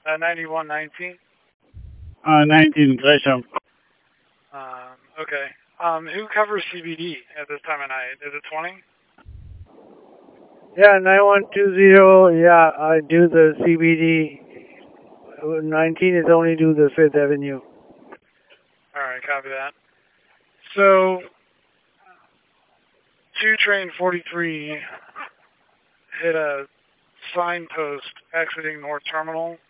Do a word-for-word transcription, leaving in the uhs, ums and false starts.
Uh, ninety-one nineteen. Uh, nineteen, Gresham. Um, okay. Um, who covers C B D at this time of night? Is it twenty? Yeah, nine one two zero. Yeah, I do the C B D. nineteen is only do the Fifth Avenue. All right, copy that. So, two train forty-three hit a signpost exiting North Terminal